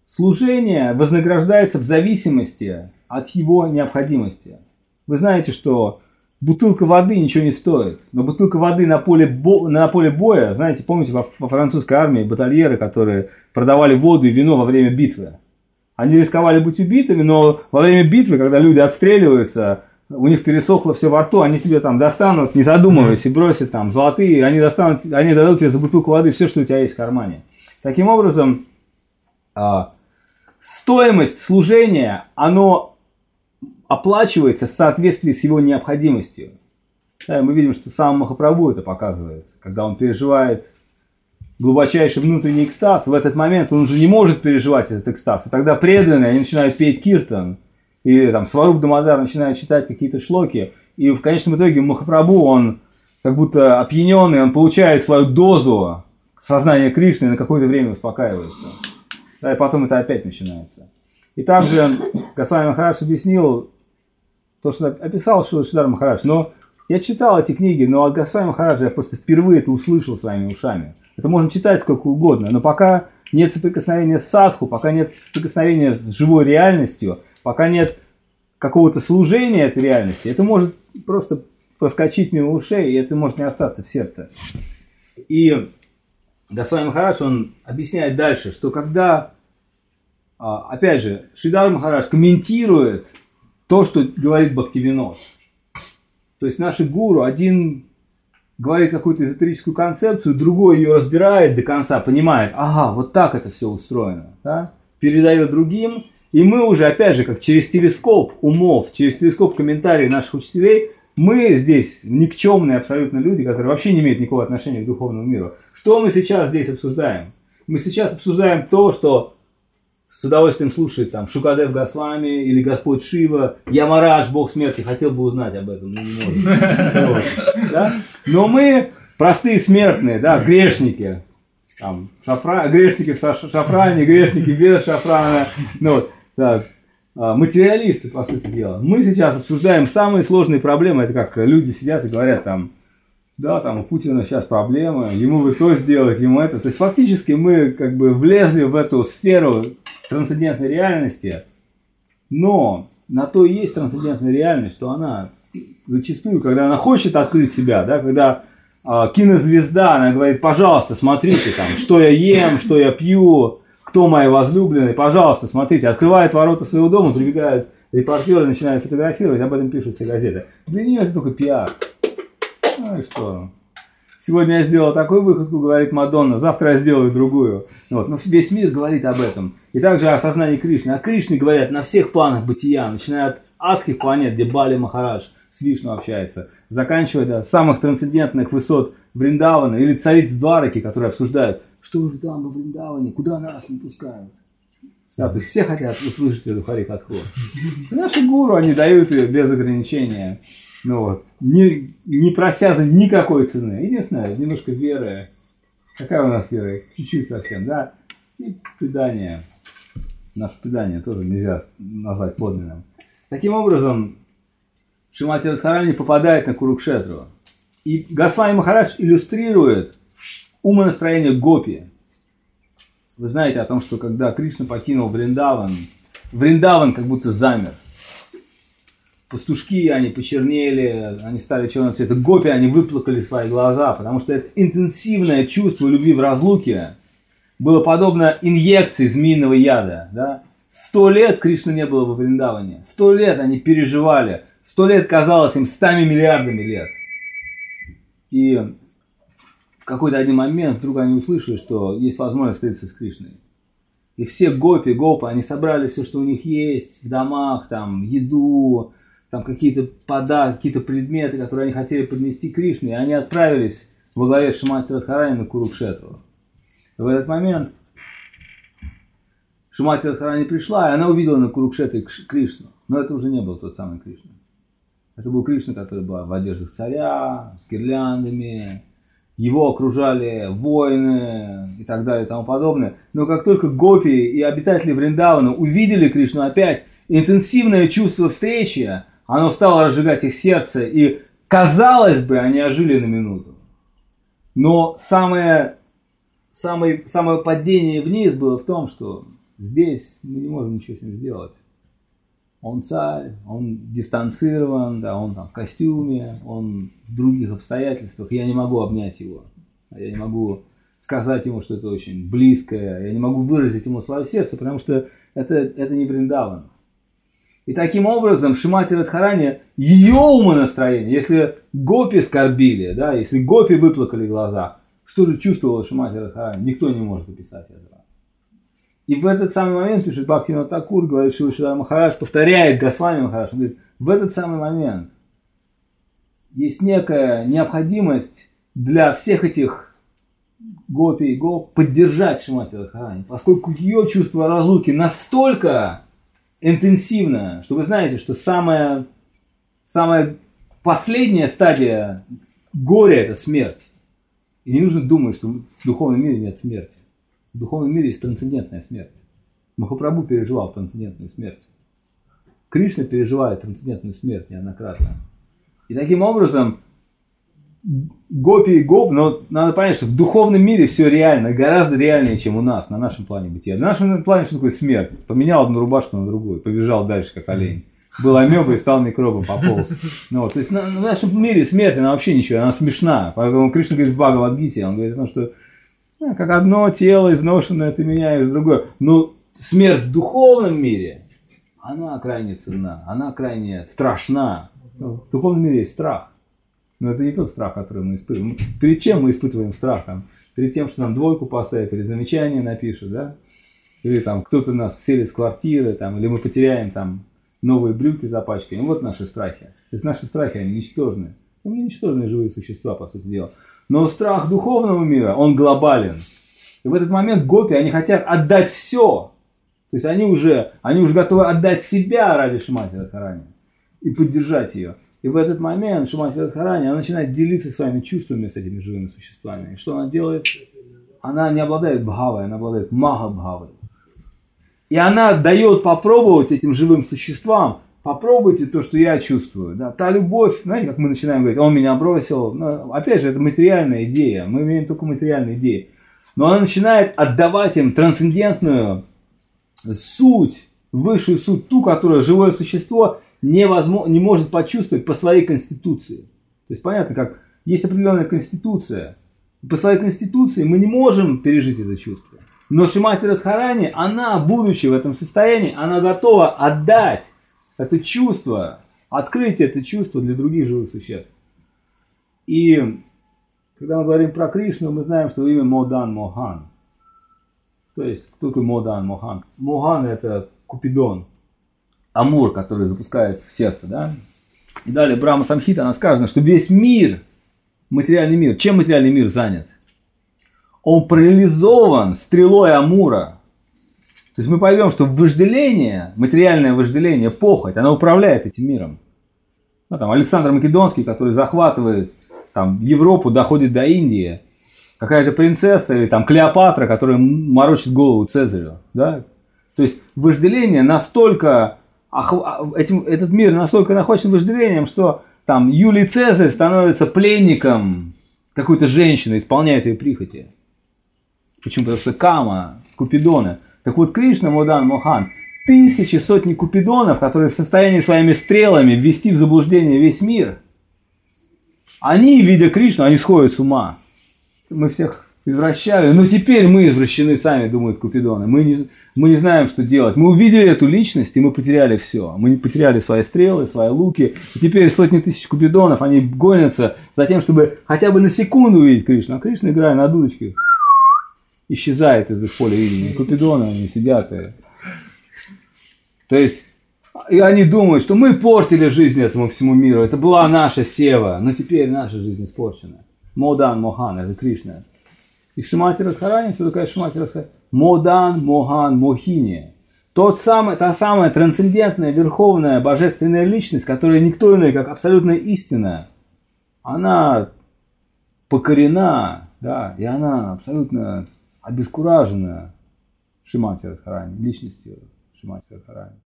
служение вознаграждается в зависимости от его необходимости. Вы знаете, что бутылка воды ничего не стоит, но бутылка воды на поле боя, знаете, помните, во французской армии батальеры, которые продавали воду и вино во время битвы. Они рисковали быть убитыми, но во время битвы, когда люди отстреливаются, у них пересохло все во рту, они тебе там достанут, не задумываясь, и бросят там золотые, они дадут тебе за бутылку воды все, что у тебя есть в кармане. Таким образом, стоимость служения, оно оплачивается в соответствии с его необходимостью. Да, мы видим, что сам Махапрабху это показывает, когда он переживает глубочайший внутренний экстаз, в этот момент он уже не может переживать этот экстаз. И тогда преданные, они начинают петь киртан, или там Сваруб Дамодар начинает читать какие-то шлоки, и в конечном итоге Махапрабху, он как будто опьяненный, он получает свою дозу сознания Кришны и на какое-то время успокаивается. Да, и потом это опять начинается. И также Госвами Махарадж объяснил то, что описал Шридар Махарадж, но я читал эти книги, но от Госвами Махараджа я просто впервые это услышал своими ушами. Это можно читать сколько угодно, но пока нет соприкосновения с садху, пока нет соприкосновения с живой реальностью, пока нет какого-то служения этой реальности, это может просто проскочить мимо ушей, и это может не остаться в сердце. И Госвами Махарадж, он объясняет дальше, что когда, опять же, Шридар Махарадж комментирует то, что говорит Бхактивинод. То есть наши гуру, один говорит какую-то эзотерическую концепцию, другой ее разбирает до конца, понимает, ага, вот так это все устроено, да? Передает другим, и мы уже, опять же, как через телескоп умов, через телескоп комментариев наших учителей, мы здесь никчемные абсолютно люди, которые вообще не имеют никакого отношения к духовному миру. Что мы сейчас здесь обсуждаем? Мы сейчас обсуждаем то, что с удовольствием слушает там Шукадев Госвами или Господь Шива, Ямарадж, Бог смерти, хотел бы узнать об этом, но не может. Да? Но мы простые смертные, да, грешники. Там, грешники в шафране, грешники без шафрана. Ну, вот, так, материалисты, по сути дела. Мы сейчас обсуждаем самые сложные проблемы. Это как люди сидят и говорят там, да, там у Путина сейчас проблемы, ему бы то сделать, ему это. То есть фактически мы как бы влезли в эту сферу трансцендентной реальности, но на то и есть трансцендентная реальность, что она зачастую, когда она хочет открыть себя, да, когда кинозвезда, она говорит, пожалуйста, смотрите, там, что я ем, что я пью, кто мои возлюбленные, пожалуйста, смотрите, открывает ворота своего дома, прибегают репортеры, начинают фотографировать, об этом пишут все газеты. Для нее это только пиар. Ну и что? Сегодня я сделал такую выходку, говорит Мадонна, завтра я сделаю другую. Вот. Но весь мир говорит об этом. И также о сознании Кришны. О Кришне говорят на всех планах бытия, начиная от адских планет, где Бали Махарадж с Вишну общается, заканчивая до самых трансцендентных высот Вриндавана или цариц Двараки, которые обсуждают, что же там во Вриндаване, куда нас не пускают. Да, то есть все хотят услышать эту Хари-катху. Наши гуру, они дают ее без ограничения. Ну вот, не прося за никакой цены. Единственное, немножко веры. Какая у нас вера? Чуть-чуть совсем, да? И предание. Наше предание тоже нельзя назвать подлинным. Таким образом, Шримати Радхарани попадает на Курукшетру. И Госвами Махарадж иллюстрирует умонастроение гопи. Вы знаете о том, что когда Кришна покинул Вриндаван, Вриндаван как будто замер. Пастушки, они почернели, они стали черного цвета. Гопи, они выплакали свои глаза, потому что это интенсивное чувство любви в разлуке было подобно инъекции змеиного яда. Да? 100 лет Кришны не было во Вриндаване. 100 лет они переживали. 100 лет казалось им 100 миллиардами лет. И в какой-то один момент вдруг они услышали, что есть возможность встретиться с Кришной. И все гопы, они собрали все, что у них есть в домах, там, еду, там какие-то подарки, какие-то предметы, которые они хотели поднести Кришне, и они отправились во главе с Шримати Радхарани на Курукшетру. В этот момент Шримати Радхарани пришла, и она увидела на Курукшетре Кришну. Но это уже не был тот самый Кришна. Это был Кришна, который был в одеждах царя, с гирляндами. Его окружали воины и так далее и тому подобное. Но как только гопи и обитатели Вриндавана увидели Кришну опять, интенсивное чувство встречи, оно стало разжигать их сердце, и, казалось бы, они ожили на минуту. Но самое падение вниз было в том, что Здесь мы не можем ничего с ним сделать. Он царь, он дистанцирован, да, он там в костюме, он в других обстоятельствах. Я не могу обнять его. Я не могу сказать ему, что это очень близкое. Я не могу выразить ему свое сердце, потому что это не Вриндаван. И таким образом Шримати Радхарани, ее умонастроение, если гопи скорбили, да, если гопи выплакали глаза, что же чувствовала Шримати Радхарани? Никто не может описать этого. И в этот самый момент, пишет Бхактивинода Такур, говорит Шрила Шридхар Махарадж, повторяет Госвами Махарадж, он говорит, в этот самый момент есть некая необходимость для всех этих гопи и гоп поддержать Шримати Радхарани, поскольку ее чувство разлуки настолько интенсивно, что вы знаете, что самая последняя стадия горя – это смерть. И не нужно думать, что в духовном мире нет смерти. В духовном мире есть трансцендентная смерть. Махапрабху переживал трансцендентную смерть. Кришна переживает трансцендентную смерть неоднократно. И таким образом, гопи и гоп, но надо понять, что в духовном мире все реально, гораздо реальнее, чем у нас, на нашем плане бытия. На нашем плане что такое смерть? Поменял одну рубашку на другую, побежал дальше, как олень. Был амебой и стал микробом, пополз. Ну, то есть в нашем мире смерть, она вообще ничего, она смешна. Поэтому Кришна говорит в Бхагавад-гите, он говорит о том, что как одно тело изношенное ты меняешь в другое. Но смерть в духовном мире, она крайне ценна, она крайне страшна. В духовном мире есть страх. Но это не тот страх, который мы испытываем. Перед чем мы испытываем страх? Перед тем, что нам двойку поставят или замечание напишут, да? Или там кто-то нас селит с квартиры, там, или мы потеряем там новые брюки запачкаем. Вот наши страхи. То есть наши страхи, они ничтожны. Мы ничтожные живые существа, по сути дела. Но страх духовного мира, он глобален. И в этот момент гопи, они хотят отдать все. То есть они уже готовы отдать себя ради Шримати Радхарани и поддержать ее. И в этот момент Шримати Радхарани, она начинает делиться своими чувствами с этими живыми существами. И что она делает? Она не обладает бхавой, она обладает махабхавой. И она дает попробовать этим живым существам. Попробуйте то, что я чувствую. Да? Та любовь, знаете, как мы начинаем говорить, он меня бросил. Но, опять же, это материальная идея. Мы имеем только материальные идеи. Но она начинает отдавать им трансцендентную суть, высшую суть, ту, которую живое существо не может почувствовать по своей конституции. То есть понятно, как есть определенная конституция. По своей конституции мы не можем пережить это чувство. Но Шримати Радхарани, она, будучи в этом состоянии, она готова отдать это чувство, открыть это чувство для других живых существ. И когда мы говорим про Кришну, мы знаем, что имя Модан Мохан. То есть, кто такой Модан Мохан? Мохан – это Купидон, Амур, который запускает в сердце. Да? И далее Брахма Самхита, она сказано, что весь мир, материальный мир, чем материальный мир занят? Он парализован стрелой Амура. То есть мы поймем, что вожделение, материальное вожделение, похоть, она управляет этим миром. Ну, там, Александр Македонский, который захватывает там, Европу, доходит до Индии. Какая-то принцесса или там Клеопатра, которая морочит голову Цезарю. Да? То есть вожделение настолько, этот мир настолько находится вожделением, что там Юлий Цезарь становится пленником какой-то женщины, исполняет ее прихоти. Почему? Потому что Кама, Купидоны. Так вот, Кришна, Модан Мохан, тысячи, сотни Купидонов, которые в состоянии своими стрелами ввести в заблуждение весь мир, они, видя Кришну, они сходят с ума. Мы всех извращали, но теперь мы извращены сами, думают Купидоны. Мы не знаем, что делать. Мы увидели эту личность, и мы потеряли все. Мы потеряли свои стрелы, свои луки. И теперь сотни тысяч Купидонов, они гонятся за тем, чтобы хотя бы на секунду увидеть Кришну. А Кришна, играя на дудочке, исчезает из их поля видения. Купидоны, они сидят. То есть, и они думают, что мы портили жизнь этому всему миру. Это была наша сева, но теперь наша жизнь испорчена. Модан Мохан, это Кришна. И Шримати Радхарани, кто такая Шримати Радхарани? Модан Мохан Мохини. Та самая трансцендентная, верховная, божественная личность, которая никто иной, как абсолютная истина, она покорена, да, и она абсолютно обескуражена Шримати Радхарани, личностью Шримати Радхарани.